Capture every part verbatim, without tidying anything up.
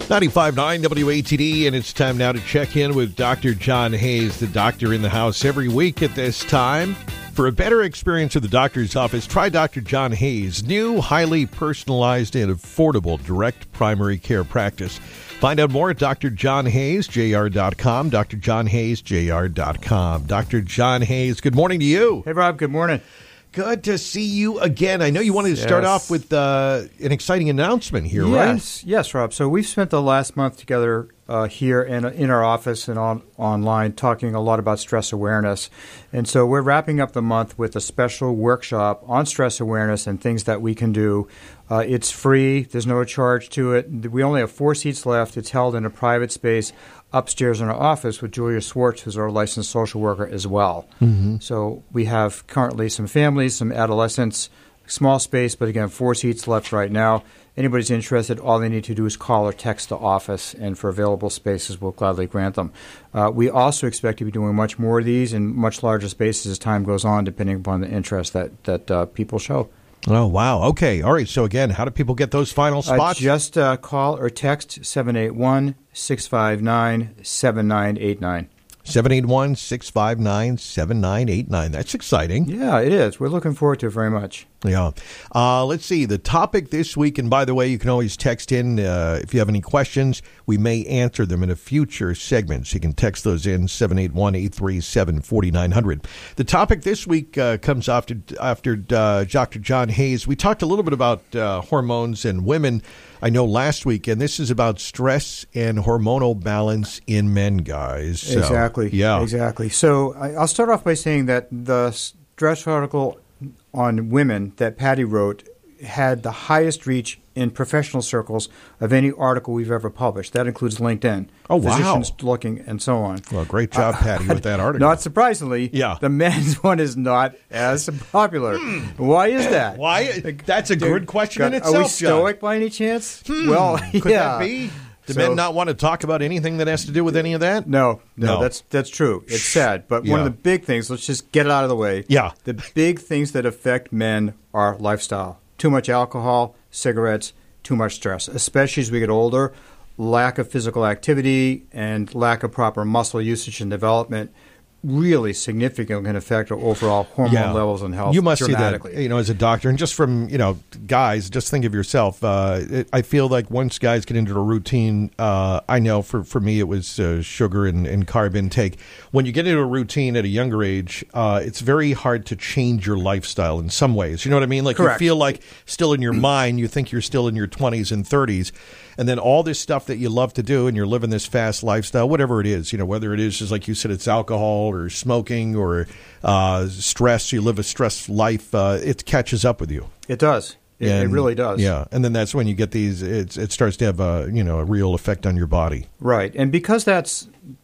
ninety-five point nine W A T D, and it's time now to check in with Doctor John Hayes, the doctor in the house every week at this time. For a better experience of the doctor's office, try Doctor John Hayes' new, highly personalized and affordable direct primary care practice. Find out more at D R John Hayes J R dot com, D R John Hayes J R dot com. Doctor John Hayes, good morning to you. Hey, Rob, good morning. Good to see you again. I know you wanted to start Yes. off with uh, an exciting announcement here, yes, right? Yes, yes, Rob. So we've spent the last month together uh, here in, in our office and on online talking a lot about stress awareness. And so we're wrapping up the month with a special workshop on stress awareness and things that we can do. Uh, it's free. There's no charge to it. We only have four seats left. It's held in a private space upstairs in our office with Julia Swartz, who's our licensed social worker as well. Mm-hmm. So we have currently some families, some adolescents, small space, but again, four seats left right now. Anybody's interested, all they need to do is call or text the office, and for available spaces, we'll gladly grant them. Uh, we also expect to be doing much more of these in much larger spaces as time goes on, depending upon the interest that, that uh, people show. Oh, wow. Okay. All right. So, again, how do people get those final spots? Uh, just uh, call or text seven eight one, six five nine, seven nine eight nine. seven eight one, six five nine, seven nine eight nine. That's exciting. Yeah, it is. We're looking forward to it very much. Yeah. Uh, let's see. The topic this week, and by the way, you can always text in uh, if you have any questions. We may answer them in a future segment. So you can text those in, seven eight one, eight three seven, four nine zero zero. The topic this week uh, comes after, after uh, Doctor John Hayes. We talked a little bit about uh, hormones and women, I know, last week, and this is about stress and hormonal balance in men, guys. So, exactly. Yeah. Exactly. So I, I'll start off by saying that the stress article on women that Patty wrote had the highest reach in professional circles of any article we've ever published. That includes LinkedIn. Oh, wow. Physicians looking and so on. Well, great job, Patty, with that article. Not surprisingly, yeah. the men's one is not as popular. Why is that? Why? That's a good question in itself, Are we John. stoic by any chance? Hmm. Well, Could yeah. that be? Do So- men not want to talk about anything that has to do with any of that? No, no, No. that's that's true. It's sad. But one Yeah. of the big things, let's just get it out of the way. Yeah. The big things that affect men are lifestyle. Too much alcohol, cigarettes, too much stress, especially as we get older. Lack of physical activity and lack of proper muscle usage and development really significantly can affect our overall hormone Yeah. levels and health You must see dramatically. that, you know, as a doctor. And just from, you know, guys, just think of yourself. Uh, it, I feel like once guys get into a routine, uh, I know for, for me it was uh, sugar and, and carb intake. When you get into a routine at a younger age, uh, it's very hard to change your lifestyle in some ways. You know what I mean? Like Correct. you feel like still in your mind, you think you're still in your twenties and thirties. And then all this stuff that you love to do, and you're living this fast lifestyle, whatever it is, you know, whether it is, just like you said, it's alcohol or smoking or uh, stress, you live a stressed life, uh, it catches up with you. It does. It, it And- really does. Yeah, and then that's when you get these, it's, it starts to have a, you know, a real effect on your body. Right. And because that's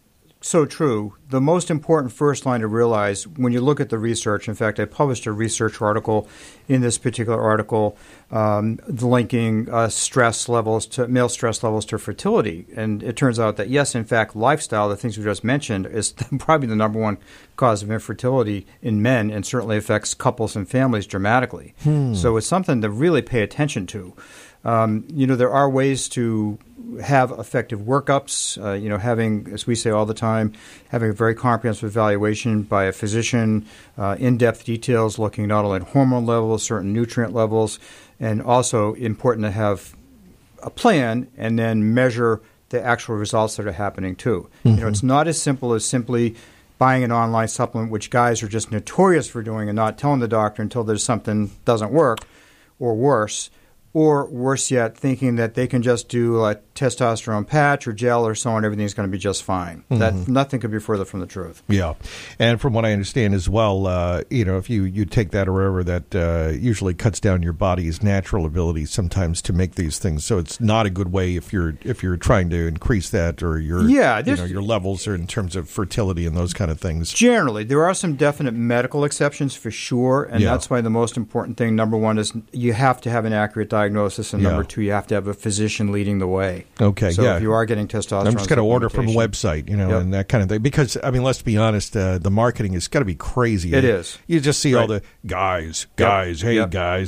so true, the most important first line to realize when you look at the research, in fact, I published a research article in this particular article um, linking uh, stress levels to male stress levels to fertility. And it turns out that, yes, in fact, lifestyle, the things we just mentioned, is probably the number one cause of infertility in men and certainly affects couples and families dramatically. Hmm. So it's something to really pay attention to. Um, you know, there are ways to have effective workups, uh, you know, having, as we say all the time, having a very comprehensive evaluation by a physician, uh, in-depth details looking not only at hormone levels, certain nutrient levels, and also important to have a plan and then measure the actual results that are happening too. Mm-hmm. You know, it's not as simple as simply buying an online supplement, which guys are just notorious for doing and not telling the doctor until there's something doesn't work, or worse. Or worse yet, thinking that they can just do a testosterone patch or gel or so on, everything's going to be just fine. Mm-hmm. That nothing could be further from the truth. Yeah, and from what I understand as well, uh, you know, if you, you take that or whatever, that uh, usually cuts down your body's natural ability sometimes to make these things. So it's not a good way if you're if you're trying to increase that or your yeah, you know, your levels or in terms of fertility and those kind of things. Generally, there are some definite medical exceptions for sure, and Yeah. that's why the most important thing, number one, is you have to have an accurate diagnosis, and Yeah. number two, you have to have a physician leading the way. Okay, so yeah. if you are getting testosterone, I'm just going to order from a supplementation- website, you know, Yep. and that kind of thing. Because, I mean, let's be honest, uh, the marketing has got to be crazy. It is. You just see all Right. the guys, guys, hey, Yep. guys. Yep.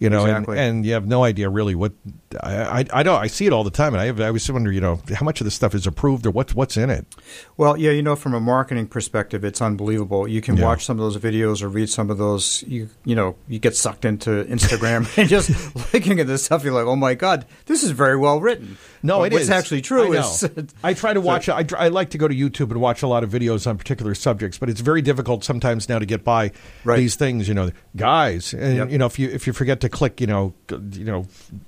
You know, exactly. and, and you have no idea really what I, I I know I see it all the time, and I have, I always wonder, you know, how much of this stuff is approved or what's what's in it. Well, yeah, you know, from a marketing perspective, it's unbelievable. You can Yeah. watch some of those videos or read some of those. You you know, you get sucked into Instagram and just looking at this stuff. You're like, oh my God, this is very well written. No, but it what's is. actually true I know. is. I try to watch. I, I like to go to YouTube and watch a lot of videos on particular subjects, but it's very difficult sometimes now to get by Right. these things. You know, guys, and Yep. you know, if you if you forget to click, you know, you know,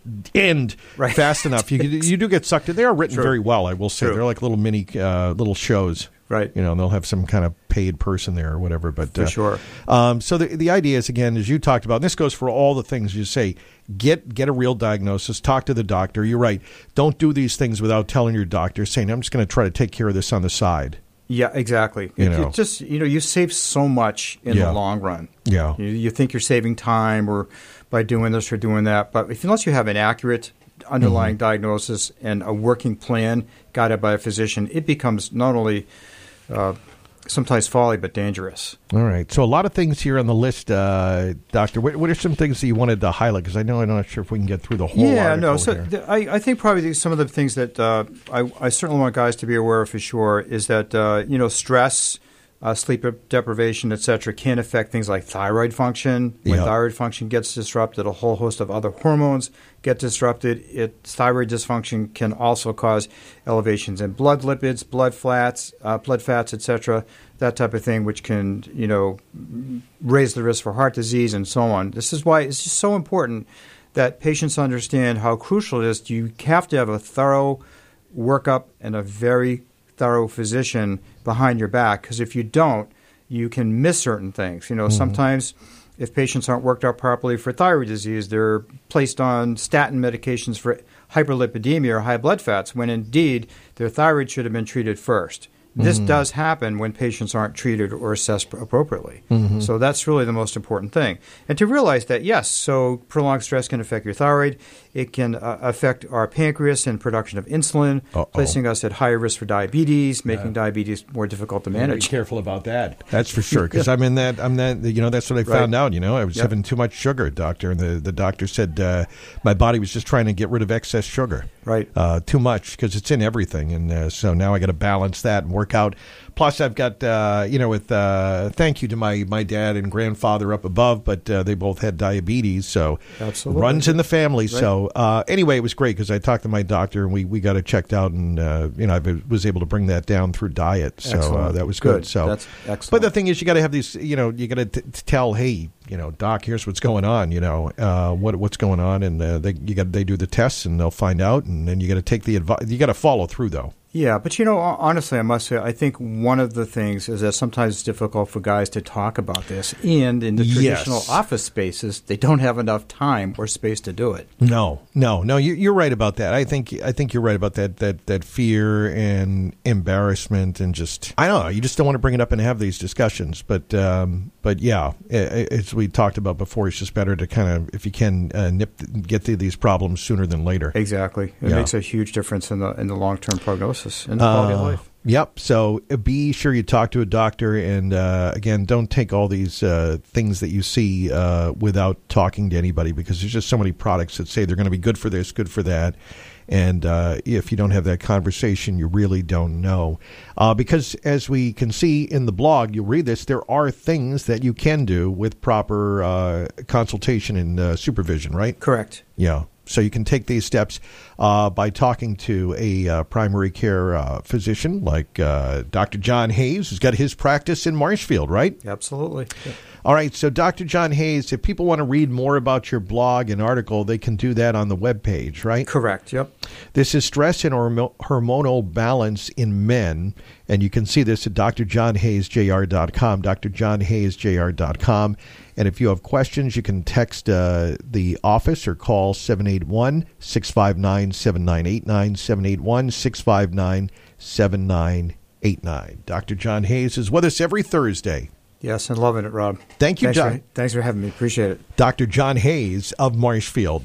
end Right. fast enough, you you do get sucked in. They are written True. very well, I will say. True. They're like little mini uh, little shows. Right. You know, and they'll have some kind of paid person there or whatever. But For uh, sure. Um, so the the idea is, again, as you talked about, and this goes for all the things you say, get get a real diagnosis, talk to the doctor. You're right. Don't do these things without telling your doctor, saying, I'm just going to try to take care of this on the side. Yeah, exactly. You It- know. it just you know, you save so much in Yeah. the long run. Yeah. You, you think you're saving time or by doing this or doing that, but if unless you have an accurate underlying Mm-hmm. diagnosis and a working plan guided by a physician, it becomes not only uh, sometimes folly but dangerous. All right. So a lot of things here on the list, uh, Doctor. What, what are some things that you wanted to highlight? Because I know I'm not sure if we can get through the whole Yeah, article no. So here. th- I, I think probably the- some of the things that uh, I, I certainly want guys to be aware of for sure is that uh, you know stress, uh, sleep deprivation, et cetera, can affect things like thyroid function. When Yeah. thyroid function gets disrupted, a whole host of other hormones get disrupted. It, thyroid dysfunction can also cause elevations in blood lipids, blood flats, uh, blood fats, et cetera, that type of thing, which can you know raise the risk for heart disease and so on. This is why it's just so important that patients understand how crucial it is. You have to have a thorough workup and a very thorough physician behind your back, because if you don't, you can miss certain things. You know, Mm-hmm. sometimes if patients aren't worked out properly for thyroid disease, they're placed on statin medications for hyperlipidemia or high blood fats, when indeed their thyroid should have been treated first. This Mm-hmm. does happen when patients aren't treated or assessed appropriately. Mm-hmm. So that's really the most important thing. And to realize that, yes, so prolonged stress can affect your thyroid. It can uh, affect our pancreas and production of insulin, Uh-oh. placing us at higher risk for diabetes, making diabetes more difficult to Be manage. careful about that. That's for sure. Because I'm in that. I'm that. You know, that's what I found Right. out. You know, I was Yep. having too much sugar, doctor, and the the doctor said uh, my body was just trying to get rid of excess sugar. Right. Uh, too much because it's in everything, and uh, so now I got to balance that and work out. Plus, I've got uh, you know, with uh, thank you to my my dad and grandfather up above, but uh, they both had diabetes, so Absolutely. runs in the family. Right. So uh, anyway, it was great because I talked to my doctor and we, we got it checked out, and uh, you know, I was able to bring that down through diet. So uh, Excellent. that was good. Good. So That's excellent. But the thing is, you got to have these. You know, you got to t- tell, hey, you know, doc, here's what's going on. You know, uh, what what's going on, and uh, they you got they do the tests and they'll find out, and then you got to take the advice. You got to follow through though. Yeah, but you know, hon- honestly, I must say, I think one of the things is that sometimes it's difficult for guys to talk about this, and in the Yes. traditional office spaces, they don't have enough time or space to do it. No, no, no. You, you're right about that. I think I think you're right about that. That that fear and embarrassment and just I don't know. You just don't want to bring it up and have these discussions. But um, but yeah, i- i- as we talked about before, it's just better to kind of, if you can, uh, nip get through these problems sooner than later. Exactly, it Yeah. makes a huge difference in the in the long term prognosis and the quality of Uh, life. Yep. So uh, be sure you talk to a doctor, and uh, again, don't take all these uh, things that you see uh, without talking to anybody, because there's just so many products that say they're going to be good for this, good for that. And uh, if you don't have that conversation, you really don't know. Uh, because as we can see in the blog, you'll read this, there are things that you can do with proper uh, consultation and uh, supervision, right? Correct. Yeah. So you can take these steps uh, by talking to a uh, primary care uh, physician like uh, Doctor John Hayes, who's got his practice in Marshfield, right? Absolutely. Yeah. All right. So Doctor John Hayes, if people want to read more about your blog and article, they can do that on the webpage, right? Correct. Yep. This is Stress and Hormo- Hormonal Balance in Men, and you can see this at d r john hayes j r dot com, d r john hayes j r dot com. And if you have questions, you can text uh, the office or call seven eight one, six five nine, seven nine eight nine, seven eight one, six five nine, seven nine eight nine. Doctor John Hayes is with us every Thursday. Yes, and loving it, Rob. Thank you, thanks John. For, thanks for having me. Appreciate it. Doctor John Hayes of Marshfield.